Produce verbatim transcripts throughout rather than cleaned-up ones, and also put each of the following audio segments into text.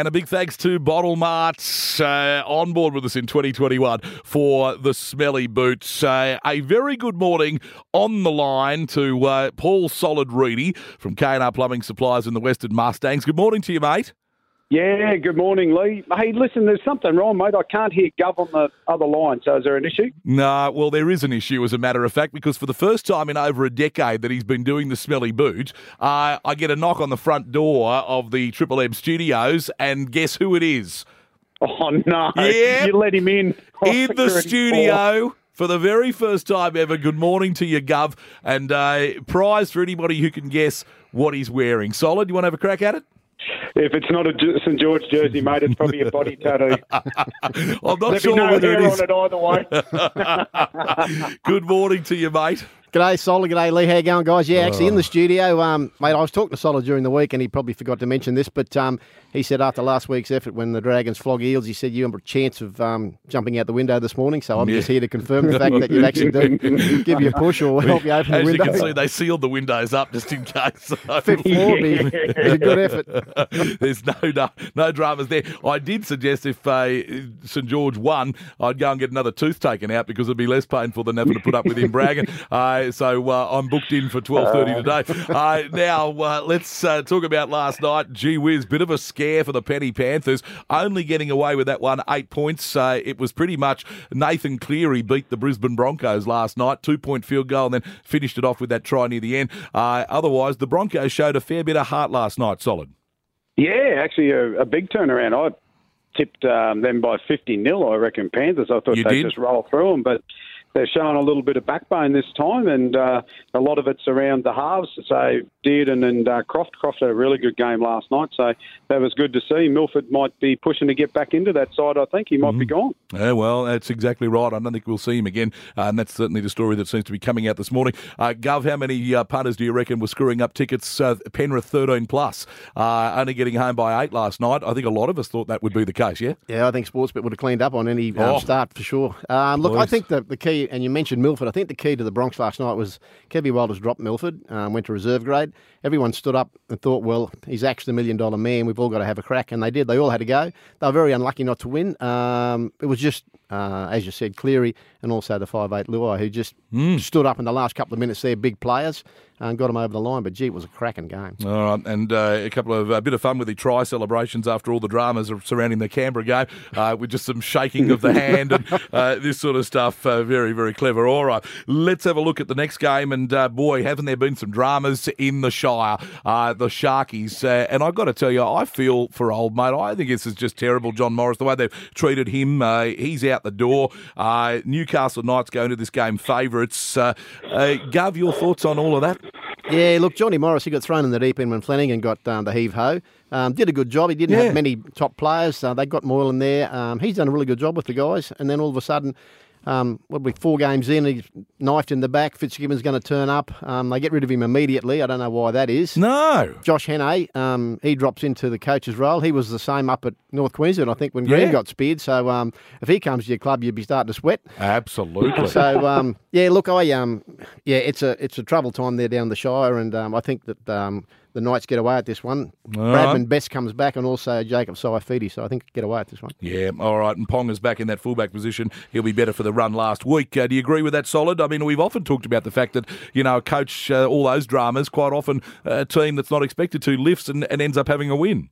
And a big thanks to Bottle Mart, uh, on board with us in twenty twenty-one for the smelly boots. Uh, a very good morning on the line to uh, Paul Solid Reedy from K and R Plumbing Supplies in the Western Mustangs. Good morning to you, mate. Yeah, good morning, Lee. Hey, listen, there's something wrong, mate. I can't hear Gov on the other line, so is there an issue? No, well, there is an issue, as a matter of fact, because for the first time in over a decade that he's been doing the smelly boot, uh, I get a knock on the front door of the Triple M studios, and guess who it is? Oh, no. Yeah. You let him in. Oh, In the studio. For the very first time ever, good morning to you, Gov, and uh, prize for anybody who can guess what he's wearing. Solid, you want to have a crack at it? If it's not a Saint George jersey, mate, it's probably a body tattoo. I'm not There'd sure be no whether hair it is. on it either way. Good morning to you, mate. G'day, Solid. G'day, Lee. How you going, guys? Yeah, actually in the studio. Um, mate, I was talking to Solid during the week, and he probably forgot to mention this, but um, he said after last week's effort when the Dragons flog Eels, he said you have a chance of um, jumping out the window this morning, so I'm Yeah. just here to confirm the fact that you actually do give you a push or help you open As the window. you can see, they sealed the windows up just in case. Fifth floor, be a good effort. There's no, no no dramas there. I did suggest if uh, St George won, I'd go and get another tooth taken out because it'd be less painful than having to put up with him bragging. Uh, so uh, I'm booked in for twelve thirty today. Uh, now, uh, let's uh, talk about last night. Gee whiz, bit of a scare for the Penny Panthers, only getting away with that one, eight points. Uh, it was pretty much Nathan Cleary beat the Brisbane Broncos last night, two-point field goal, and then finished it off with that try near the end. Uh, otherwise, the Broncos showed a fair bit of heart last night, Solid. Yeah, actually a, a big turnaround. I tipped um, them by fifty nil, I reckon, Panthers. I thought You they'd did? just roll through them, but they're showing a little bit of backbone this time, and uh, a lot of it's around the halves. So Dearden and uh, Croft. Croft had a really good game last night, so that was good to see. Milford might be pushing to get back into that side, I think. He might mm-hmm. be gone. Yeah, well, that's exactly right. I don't think we'll see him again, uh, and that's certainly the story that seems to be coming out this morning. Uh, Gov, how many uh, punters do you reckon were screwing up tickets? Uh, Penrith thirteen plus, uh, only getting home by eight last night. I think a lot of us thought that would be the case, yeah? Yeah, I think Sportsbet would have cleaned up on any um, Oh. start for sure. Um, look, Boys. I think the, the key, and you mentioned Milford, I think the key to the Bronx last night was Kevy Walters dropped Milford, um, went to reserve grade. Everyone stood up and thought, well, he's actually the million dollar man. We've all got to have a crack. And they did. They all had to go. They were very unlucky not to win. Um, it was just, uh, as you said, Cleary and also the five eight Luai, who just Mm. stood up in the last couple of minutes there, big players, and got them over the line. But, gee, it was a cracking game. All right, and uh, a couple of a uh, bit of fun with the try celebrations after all the dramas surrounding the Canberra game, uh, with just some shaking of the hand and uh, this sort of stuff. Uh, very, very clever. All right, let's have a look at the next game. And uh, boy, haven't there been some dramas in the Shire? Uh, the Sharkies, uh, and I've got to tell you, I feel for old mate. I think this is just terrible, John Morris, the way they've treated him. Uh, he's out the door. Uh, Newcastle Knights go into this game favourites. Uh, uh, Gov, your thoughts on all of that? Yeah, look, Johnny Morris, he got thrown in the deep end when Flanagan got um, the heave-ho. Um, did a good job. He didn't Yeah. have many top players. Uh, they got Moyle in there. Um, he's done a really good job with the guys. And then all of a sudden, um, what we four games in, he's knifed in the back. Fitzgibbon's going to turn up. Um, they get rid of him immediately. I don't know why that is. No. Josh Hannay, um, he drops into the coach's role. He was the same up at North Queensland, I think, when Green Yeah. got speared. So um, if he comes to your club, you'd be starting to sweat. Absolutely. So um, yeah, look, I um, yeah, it's a it's a trouble time there down the Shire, and um, I think that um, the Knights get away at this one. All Bradman right. Best comes back, and also Jacob Saifidi, so I think get away at this one. Yeah, all right. And Ponga's back in that fullback position. He'll be better for the run last week. Uh, do you agree with that, Solid? I mean, we've often talked about the fact that, you know, a coach, uh, all those dramas, quite often a team that's not expected to lifts and, and ends up having a win.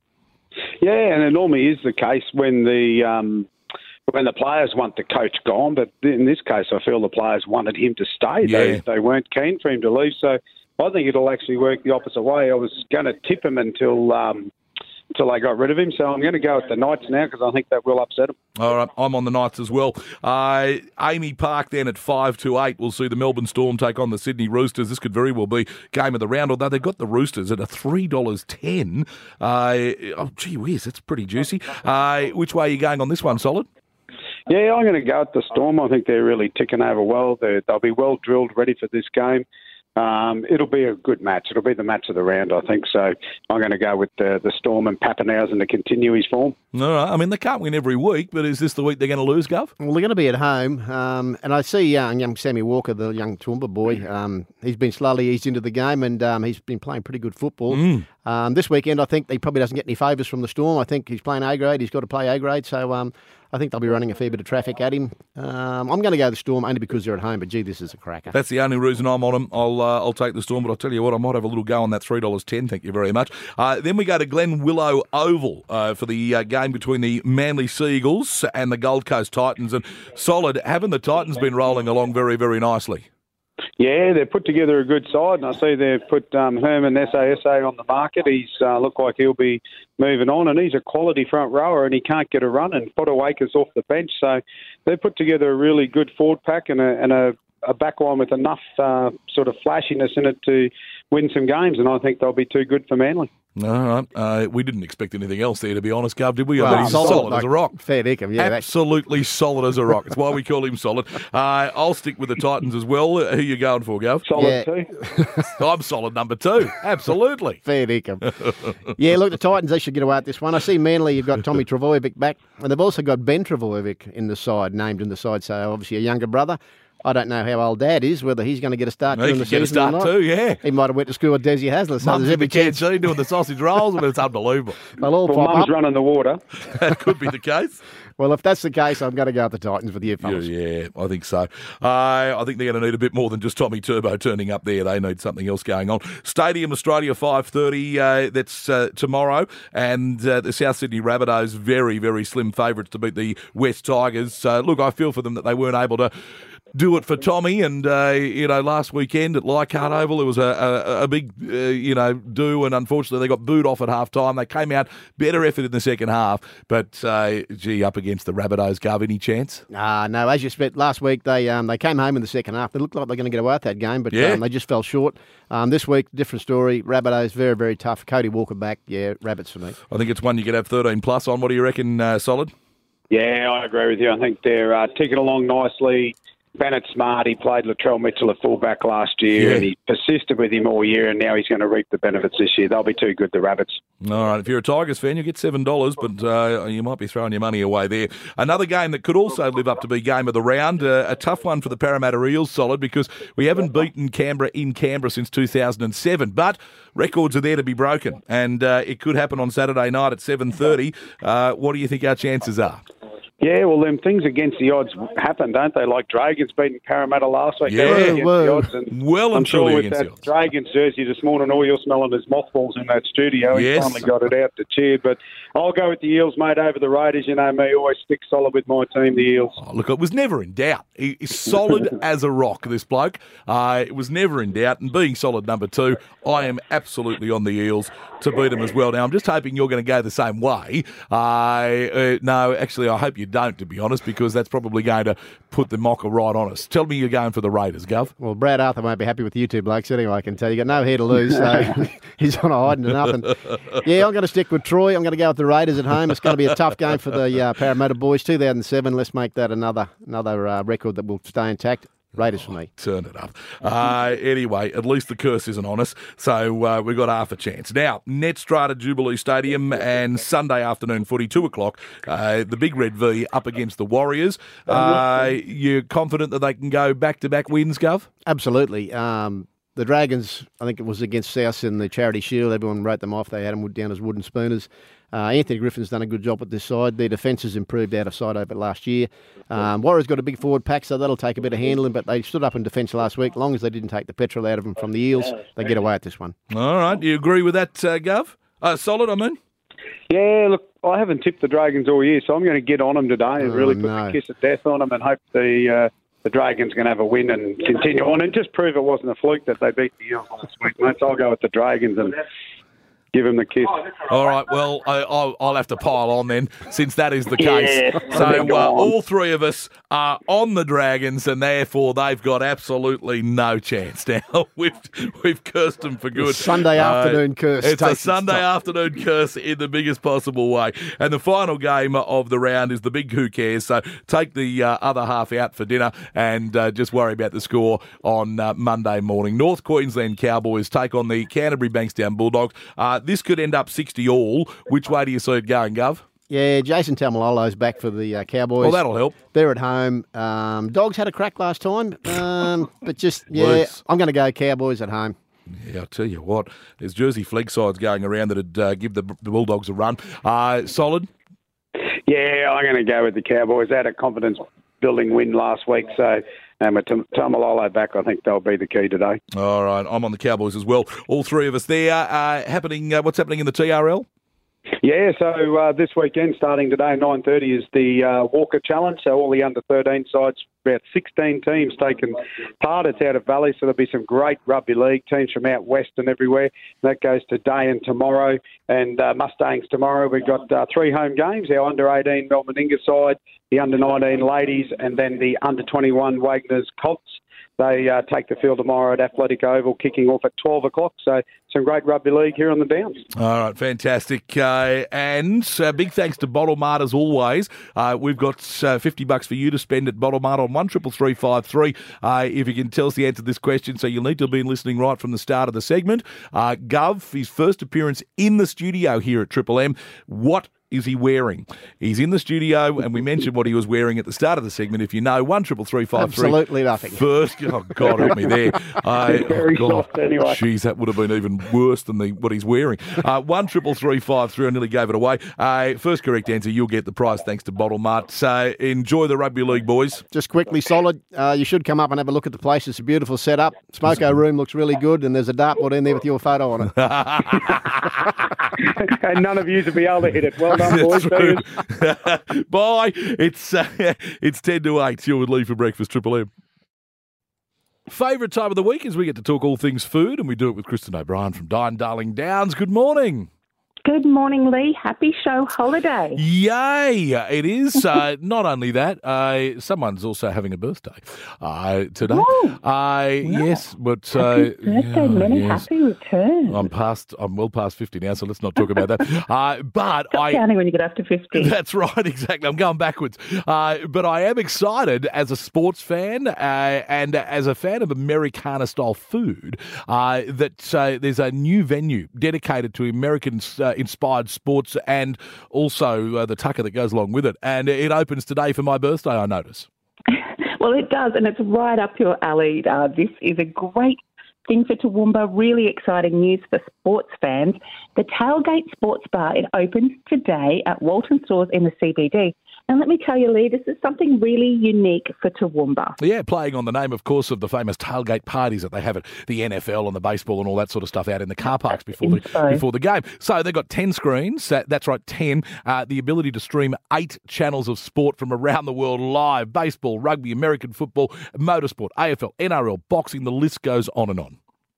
Yeah, and it normally is the case when the um, when the players want the coach gone. But in this case, I feel the players wanted him to stay. Yeah. They, they weren't keen for him to leave. So I think it'll actually work the opposite way. I was going to tip him until um, until they got rid of him. So I'm going to go with the Knights now because I think that will upset them. All right, I'm on the Knights as well. Uh, Amy Park then at five to eight. We'll see the Melbourne Storm take on the Sydney Roosters. This could very well be game of the round, although they've got the Roosters at a three dollars ten. Uh, oh, gee whiz, that's pretty juicy. Uh, which way are you going on this one, Solid? Yeah, I'm going to go with the Storm. I think they're really ticking over well. They're, they'll be well drilled, ready for this game. Um, it'll be a good match. It'll be the match of the round, I think. So I'm going to go with the, the Storm and Pappenhausen to continue his form. All right. I mean, they can't win every week, but is this the week they're going to lose, Gov? Well, they're going to be at home, um, and I see young, young Sammy Walker, the young Toowoomba boy. Um, he's been slowly eased into the game, and um, he's been playing pretty good football. Mm. Um, this weekend, I think he probably doesn't get any favours from the Storm. I think he's playing A grade. He's got to play A grade, so um, I think they'll be running a fair bit of traffic at him. Um, I'm going to go the Storm only because they're at home, but gee, this is a cracker. That's the only reason I'm on them. I'll uh, I'll take the Storm, but I'll tell you what, I might have a little go on that three dollars ten. Thank you very much. Uh, then we go to Glen Willow Oval uh, for the uh, game between the Manly Seagulls and the Gold Coast Titans. And solid, haven't the Titans been rolling along very, very nicely? Yeah, they've put together a good side, and I see they've put um, Herman S A S A on the market. He's uh, looked like he'll be moving on, and he's a quality front rower, and he can't get a run, and Potter-Waker's off the bench. So they've put together a really good forward pack and a, and a, a back line with enough uh, sort of flashiness in it to win some games, and I think they'll be too good for Manly. All right. Uh, we didn't expect anything else there, to be honest, Gov, did we? Well, I mean, he's solid, solid like as a rock. Fair dinkum, yeah. Absolutely solid as a rock. It's why we call him solid. Uh, I'll stick with the Titans as well. Who are you going for, Gov? Solid Yeah. too. I'm solid number two. Absolutely. Fair dinkum. Yeah, look, the Titans, they should get away at this one. I see Manly, you've got Tommy Travojevic back, and they've also got Ben Travojevic in the side, named in the side, so obviously a younger brother. I don't know how old Dad is, whether he's going to get a start He during the could get a season or start not. too, yeah. He might have went to school with Desi Hasler, so Mum's there's in the every chance canteen doing the sausage rolls, but it's unbelievable. they'll all Well, pop Mum's up. running the water. That could be the case. Well, if that's the case, I'm going to go with the Titans with you, Yeah, fellas. yeah, I think so. Uh, I think they're going to need a bit more than just Tommy Turbo turning up there. They need something else going on. Stadium Australia five thirty, uh, that's uh, tomorrow. And uh, the South Sydney Rabbitohs, very, very slim favourites to beat the West Tigers. Uh, look, I feel for them that they weren't able to do it for Tommy, and uh, you know, last weekend at Leichhardt Oval there was a, a, a big uh, you know do, and unfortunately they got booed off at half time. They came out better effort in the second half, but uh, gee, up against the Rabbitohs, Gov, any chance? Ah, no, as you said, last week they um, they came home in the second half. They looked like they're going to get away with that game, but Yeah. um, they just fell short. Um, this week, different story. Rabbitohs, very, very tough. Cody Walker back, yeah, Rabbits for me. I think it's one you could have thirteen plus on. What do you reckon, uh, Solid? Yeah, I agree with you. I think they're uh, ticking along nicely. Bennett Smart, he played Latrell Mitchell at fullback last year, Yeah. and he persisted with him all year, and now he's going to reap the benefits this year. They'll be too good, the Rabbits. All right, if you're a Tigers fan, you get seven dollars, but uh, you might be throwing your money away there. Another game that could also live up to be game of the round, uh, a tough one for the Parramatta Eels, Solid, because we haven't beaten Canberra in Canberra since two thousand seven, but records are there to be broken, and uh, it could happen on Saturday night at seven thirty. Uh, what do you think our chances are? Yeah, well, them things against the odds happen, don't they? Like Dragons beating Parramatta last week. Yeah, they were against whoa. the odds. And Well I'm and sure truly with against that the odds. Dragons jersey this morning, all you're smelling is mothballs in that studio. He Yes. finally got it out to cheer. But I'll go with the Eels, mate, over the Raiders. You know me, always stick solid with my team, the Eels. Oh, look, it was never in doubt. He- He's solid as a rock, this bloke. Uh, it was never in doubt. And being solid number two, I am absolutely on the Eels to beat them as well. Now, I'm just hoping you're going to go the same way. Uh, uh, no, actually, I hope you don't, to be honest, because that's probably going to put the mocker right on us. Tell me you're going for the Raiders, Gov. Well, Brad Arthur won't be happy with you two blokes anyway, I can tell you. Got no hair to lose, so he's on a hiding to nothing. Yeah, I'm going to stick with Troy. I'm going to go with the Raiders at home. It's going to be a tough game for the uh, Parramatta boys. two thousand seven, let's make that another another uh, record that will stay intact. Raiders for me. Turn it up. Uh, anyway, at least the curse isn't on us, so uh, we've got half a chance. Now, Netstrata Jubilee Stadium and Sunday afternoon footy, two o'clock, uh, the Big Red V up against the Warriors. Uh, you're confident that they can go back-to-back wins, Gov? Absolutely. Um, the Dragons, I think it was against South in the Charity Shield. Everyone wrote them off. They had them down as wooden spooners. Uh, Anthony Griffin's done a good job with this side. Their defence has improved out of sight over last year. Um, Warriors got a big forward pack, so that'll take a bit of handling, but they stood up in defence last week. As long as they didn't take the petrol out of them from the Eels, they get away at this one. All right, do you agree with that, uh, Gov? Uh, solid, I mean? Yeah, look, I haven't tipped the Dragons all year, so I'm going to get on them today and Oh, really put no. the kiss of death on them and hope the uh, the Dragons going to have a win and continue on and just prove it wasn't a fluke that they beat the Eels last week, mate. So I'll go with the Dragons and give him the kiss. All right, well, I, I'll, I'll have to pile on then, since that is the case. Yeah. So Go uh, on. all three of us are on the Dragons, and therefore they've got absolutely no chance now. we've we've cursed them for good. Sunday afternoon curse It's a takes its Sunday toll. afternoon curse in the biggest possible way. And the final game of the round is the big Who Cares. So take the uh, other half out for dinner and uh, just worry about the score on uh, Monday morning. North Queensland Cowboys take on the Canterbury Bankstown Bulldogs. Uh, this could end up sixty all. Which way do you see it going, Gov? Yeah, Jason Taumalolo's back for the uh, Cowboys. Well, that'll help. They're at home. Um, Dogs had a crack last time, um, but just, yeah, Loose. I'm going to go Cowboys at home. Yeah, I'll tell you what. There's Jersey flag sides going around that'd uh, give the, the Bulldogs a run. Uh, solid? Yeah, I'm going to go with the Cowboys. They had a confidence-building win last week, so um, with Taumalolo back, I think they'll be the key today. All right, I'm on the Cowboys as well. All three of us there. Uh, happening. Uh, what's happening in the T R L? Yeah, so uh, this weekend, starting today, nine thirty, is the uh, Walker Challenge. So all the under thirteen sides, about sixteen teams taking part. It's out of Valley, so there'll be some great rugby league teams from out west and everywhere. That goes today and tomorrow. And uh, Mustangs tomorrow. We've got uh, three home games, our under eighteen Melbourne Inga side, the under nineteen ladies, and then the under twenty-one Wagner's Colts. They uh, take the field tomorrow at Athletic Oval, kicking off at twelve o'clock. So some great rugby league here on the Downs. All right, fantastic. Uh, and uh, big thanks to Bottle Mart as always. Uh, we've got uh, fifty bucks for you to spend at Bottle Mart on one triple three five three. Uh, if you can tell us the answer to this question, so you'll need to have been listening right from the start of the segment. Uh, Gov, his first appearance in the studio here at Triple M. What is he wearing? He's in the studio, and we mentioned what he was wearing at the start of the segment. If you know, one triple three five three. Absolutely nothing. First, oh God, help me there. I, Very oh God, soft anyway. Jeez, that would have been even worse than the what he's wearing. Uh, one triple three five three. I nearly gave it away. Uh, first correct answer, you'll get the prize thanks to Bottle Mart. So enjoy the rugby league, boys. Just quickly, Solid, uh, you should come up and have a look at the place. It's a beautiful setup. Smoko room looks really good, and there's a dartboard in there with your photo on it. And none of you will be able to hit it. Well done, boys. True. Bye. It's uh, it's ten to eight. You're with Lee for breakfast, Triple M. Favourite time of the week is we get to talk all things food, and we do it with Kristen O'Brien from Dine Darling Downs. Good morning. Good morning, Lee. Happy show holiday. Yay! It is. Uh, not only that, uh, someone's also having a birthday uh, today. Oh, uh, yes, but uh, Happy birthday. yeah, Many yes. happy returns. I'm past. I'm well past fifty now, so let's not talk about that. Uh, but Stop I. counting when you get up to fifty. That's right, exactly. I'm going backwards. Uh, but I am excited as a sports fan uh, and as a fan of Americana-style food uh, that uh, there's a new venue dedicated to American-inspired sports and also uh, the tucker that goes along with it. And it opens today for my birthday, I notice. Well, it does, and it's right up your alley. Uh, this is a great thing for Toowoomba. Really exciting news for sports fans. The Tailgate Sports Bar, it opens today at Walton Stores in the C B D. And let me tell you, Lee, this is something really unique for Toowoomba. Yeah, playing on the name, of course, of the famous tailgate parties that they have at the N F L and the baseball and all that sort of stuff out in the car parks before the So. before the game. So they've got ten screens. That, that's right, ten. Uh, the ability to stream eight channels of sport from around the world live. Baseball, rugby, American football, motorsport, A F L, N R L, boxing, the list goes on and on.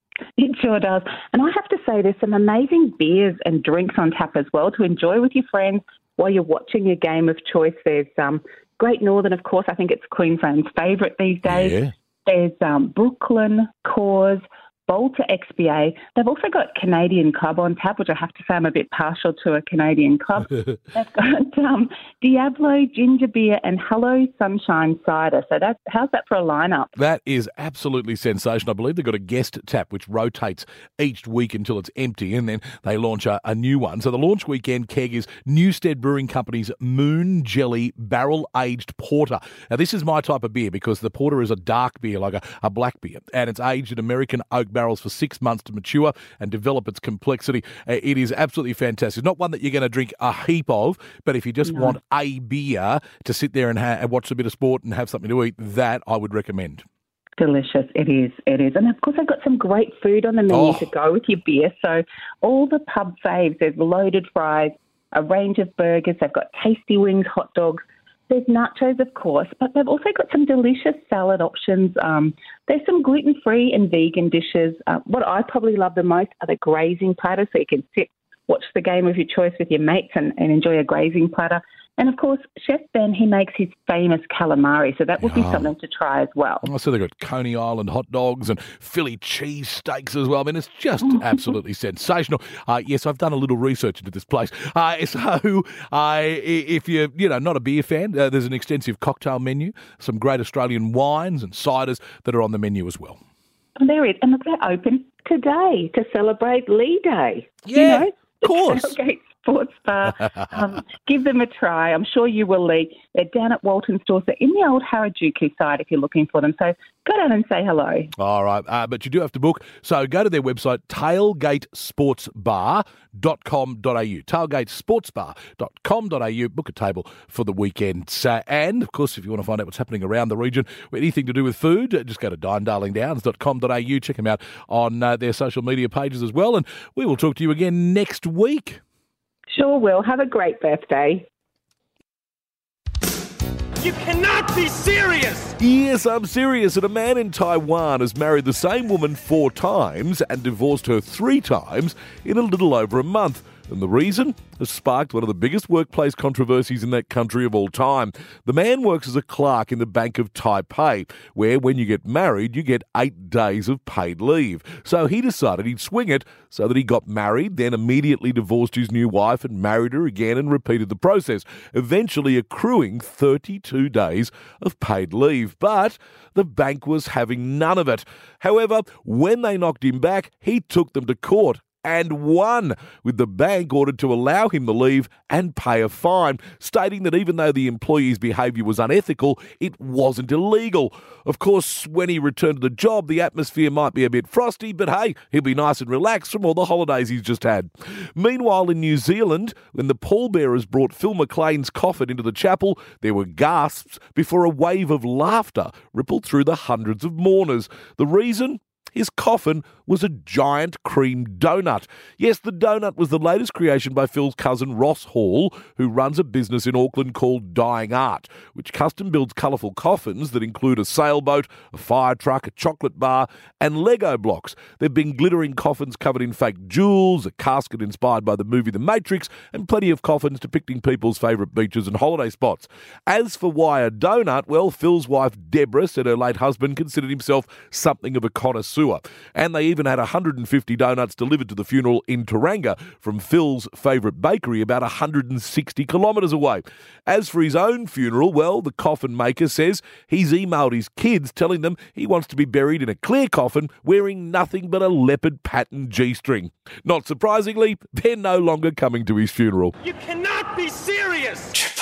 It sure does. And I have to say, there's some amazing beers and drinks on tap as well to enjoy with your friends while you're watching your game of choice. There's um, Great Northern, of course. I think it's Queensland's favourite these days. Yeah. There's um, Brooklyn, Coors, Bolter X B A. They've also got Canadian Club on tap, which I have to say I'm a bit partial to a Canadian club. They've got um, Diablo, Ginger Beer, and Hello Sunshine Cider. So that's, how's that for a lineup? That is absolutely sensational. I believe they've got a guest tap which rotates each week until it's empty, and then they launch a, a new one. So the launch weekend keg is Newstead Brewing Company's Moon Jelly Barrel-Aged Porter. Now, this is my type of beer because the porter is a dark beer, like a, a black beer, and it's aged in American oak barrels for six months to mature and develop its complexity. Uh, it is absolutely fantastic. Not one that you're going to drink a heap of, but if you just No. want a beer to sit there and, ha- and watch a bit of sport and have something to eat, that I would recommend. Delicious. It is. It is. And of course, I've got some great food on the menu Oh. to go with your beer. So all the pub faves, there's loaded fries, a range of burgers. They've got tasty wings, hot dogs. There's nachos, of course, but they've also got some delicious salad options. Um, there's some gluten-free and vegan dishes. Uh, what I probably love the most are the grazing platters, so you can sit watch the game of your choice with your mates and, and enjoy a grazing platter. And, of course, Chef Ben, he makes his famous calamari, so that would be Oh. something to try as well. I see they've got Coney Island hot dogs and Philly cheese steaks as well. I mean, it's just absolutely sensational. Uh, yes, I've done a little research into this place. Uh, so uh, if you're, you know, not a beer fan, uh, there's an extensive cocktail menu, some great Australian wines and ciders that are on the menu as well. And there is. And look, they're open today to celebrate Lee Day. Yeah, you know, of course. Tailgate Sports Bar. Um, give them a try. I'm sure you will, Lee. They're down at Walton Stores. They're in the old Harajuku side if you're looking for them. So go down and say hello. All right, uh, but you do have to book. So go to their website, tailgate sports bar dot com dot a u. tailgate sports bar dot com dot a u. Book a table for the weekend. Uh, and, of course, if you want to find out what's happening around the region, anything to do with food, uh, just go to dine darling downs dot com dot a u. Check them out on uh, their social media pages as well. And we will talk to you again next week. Sure will. Have a great birthday. You cannot be serious! Yes, I'm serious. And a man in Taiwan has married the same woman four times and divorced her three times in a little over a month. And the reason has sparked one of the biggest workplace controversies in that country of all time. The man works as a clerk in the Bank of Taipei, where when you get married, you get eight days of paid leave. So he decided he'd swing it so that he got married, then immediately divorced his new wife and married her again and repeated the process, eventually accruing thirty-two days of paid leave. But the bank was having none of it. However, when they knocked him back, he took them to court and won, with the bank ordered to allow him the leave and pay a fine, stating that even though the employee's behaviour was unethical, it wasn't illegal. Of course, when he returned to the job, the atmosphere might be a bit frosty, but hey, he'll be nice and relaxed from all the holidays he's just had. Meanwhile, in New Zealand, when the pallbearers brought Phil McLean's coffin into the chapel, there were gasps before a wave of laughter rippled through the hundreds of mourners. The reason? His coffin was a giant cream donut. Yes, the donut was the latest creation by Phil's cousin Ross Hall, who runs a business in Auckland called Dying Art, which custom builds colourful coffins that include a sailboat, a fire truck, a chocolate bar, and Lego blocks. There have been glittering coffins covered in fake jewels, a casket inspired by the movie The Matrix, and plenty of coffins depicting people's favourite beaches and holiday spots. As for why a donut, well, Phil's wife Deborah said her late husband considered himself something of a connoisseur. And they even had one hundred fifty donuts delivered to the funeral in Tauranga from Phil's favourite bakery about one hundred sixty kilometres away. As for his own funeral, well, the coffin maker says he's emailed his kids telling them he wants to be buried in a clear coffin wearing nothing but a leopard pattern G-string. Not surprisingly, they're no longer coming to his funeral. You cannot be serious!